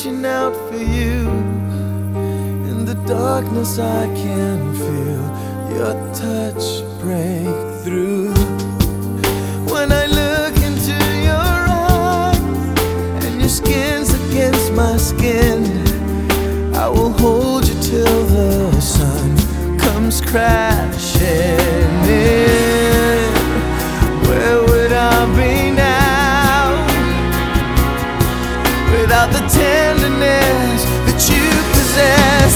reaching out for you. In the darkness I can feel your touch break through. When I look into your eyes and your skin's against my skin, I will hold you till the sun comes crashing in. Where would I be now without the tenderness that you possess?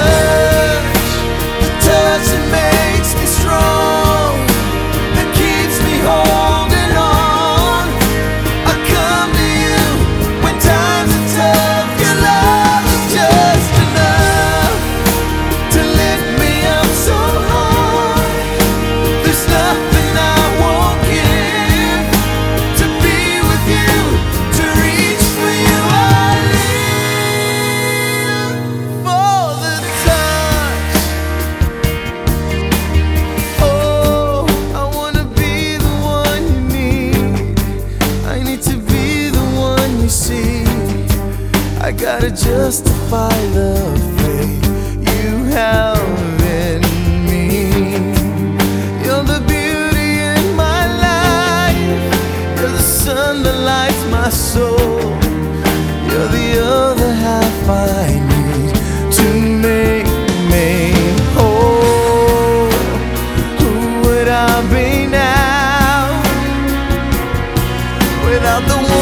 The touch that makes me strong, that keeps me holding on. I come to you when times are tough. Your love is just enough to lift me up so high. There's nothing I won't give to be with you, to reach for you. I live for the touch. Oh, I wanna be the one you need. I need to be the one you see. I gotta justify the faith you have in me. You're the beauty in my life. You're the sun that lights my soul. You're the other half I need to make me whole. Who would I be now without the one